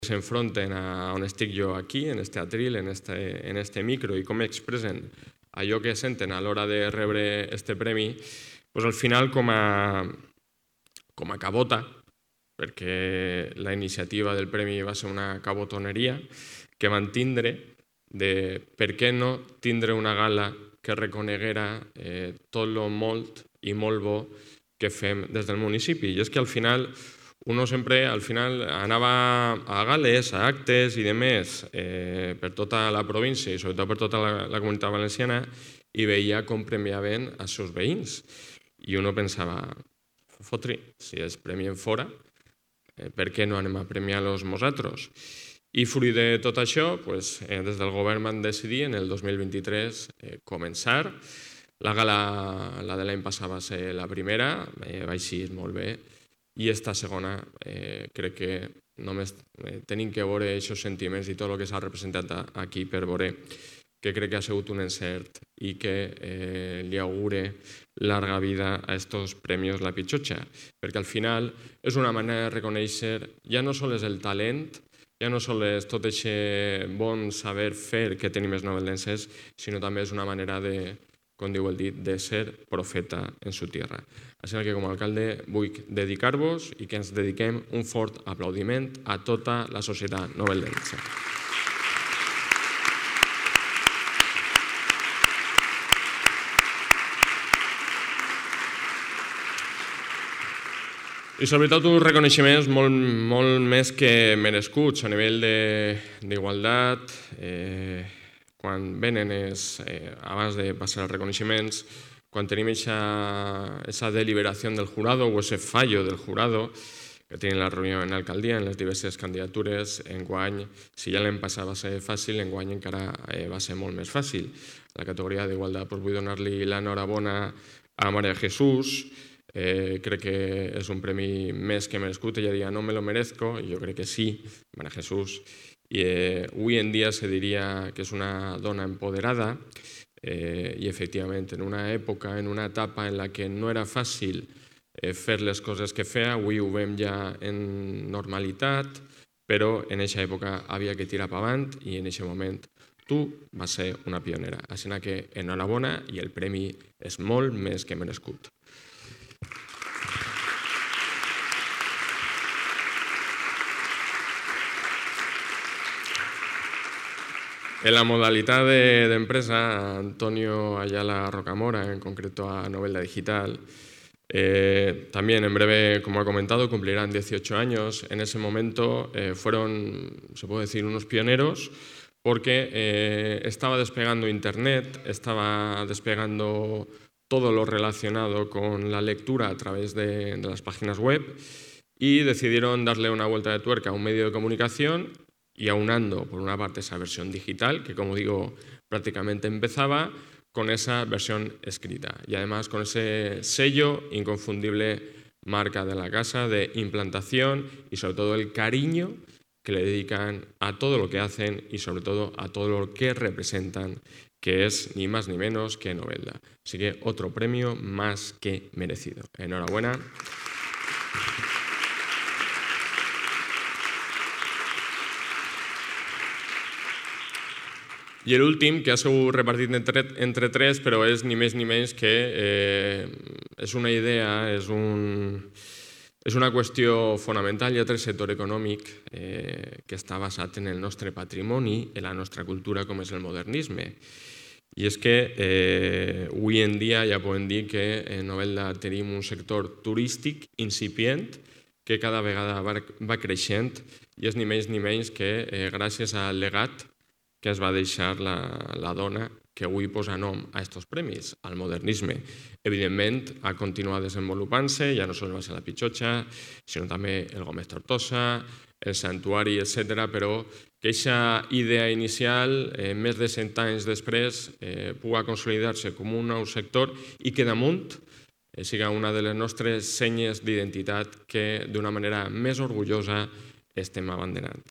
s'enfronten a on estic jo aquí, en este atril, en este micro, i com expressen allò que senten a l'hora de rebre este premi, doncs al final com a cabota, perquè la iniciativa del premi va ser una cabotoneria que van tindre de per què no tindre una gala que reconeguera tot el molt i molt bo que fem des del municipi. I és que al final uno sempre anava a gales, a actes i demés per tota la província i sobretot per tota la comunitat valenciana i veia com premiaven els seus veïns. I uno pensava, fotri, si els premien fora, per què no anem a premiar-los nosaltres? I fruit de tot això, des del govern van decidir en el 2023 començar. La gala, la de l'any passat va ser la primera, va eixir molt bé, i esta segona crec que només tenim que veure aquests sentiments i tot el que s'ha representat aquí per veure que crec que ha sigut un encert i que li augure larga vida a estos premios La Pichotxa, perquè al final és una manera de reconèixer ja no sols el talent, ja no sols tot aquest bon saber fer que tenim els noveldenses, sinó també és una manera de, com diu el dit, de ser profeta en su tierra. Així que com a alcalde vull dedicar-vos i que ens dediquem un fort aplaudiment a tota la societat noveldense. I sobretot uns reconeixements molt més que merescuts a nivell d'igualtat. Quan venen, abans de passar als reconeixements, quan tenim aquesta deliberació del jurado o aquest fallo del jurado que tenen la reunió en l'alcaldia, en les diverses candidatures, enguany, si ja l'any passat va ser fàcil, enguany encara va ser molt més fàcil. La categoria d'igualtat, vull donar-li l'enhorabona a María Jesús. Crec que és un premi més que merescut. Ella diria, no me lo merezco, i jo crec que sí, María Jesús. I avui en dia se diria que és una dona empoderada i efectivament en una època, en una etapa en la que no era fàcil fer les coses que feia, avui ho veiem ja en normalitat, però en aquesta època havia que tirar per avant i en aquest moment tu vas ser una pionera. Així que enhorabona i el premi és molt més que merescut. En la modalidad de empresa, Antonio Ayala Rocamora, en concreto a Novelda Digital, también en breve, como ha comentado, cumplirán 18 años. En ese momento fueron, se puede decir, unos pioneros porque estaba despegando Internet, estaba despegando todo lo relacionado con la lectura a través de las páginas web y decidieron darle una vuelta de tuerca a un medio de comunicación y aunando, por una parte, esa versión digital, que como digo, prácticamente empezaba, con esa versión escrita. Y además con ese sello inconfundible marca de la casa, de implantación y sobre todo el cariño que le dedican a todo lo que hacen y sobre todo a todo lo que representan, que es ni más ni menos que Novelda. Así que otro premio más que merecido. Enhorabuena. I l'últim, que ha sigut repartit entre tres, però és ni més ni menys que és una idea, és una qüestió fonamental i altre sector econòmic que està basat en el nostre patrimoni, en la nostra cultura, com és el modernisme. I és que avui en dia ja podem dir que en Novelda tenim un sector turístic incipient que cada vegada va creixent i és ni més ni menys que gràcies al legat que es va deixar la dona que avui posa nom a aquests premis, al modernisme. Evidentment, ha continuat desenvolupant-se, ja no sols va ser La Pichotxa, sinó també el Gómez Tortosa, el Santuari, etc., però que aquesta idea inicial, més de 100 anys després, pugui consolidar-se com un nou sector i que damunt siga una de les nostres senyes d'identitat que d'una manera més orgullosa estem abanderant.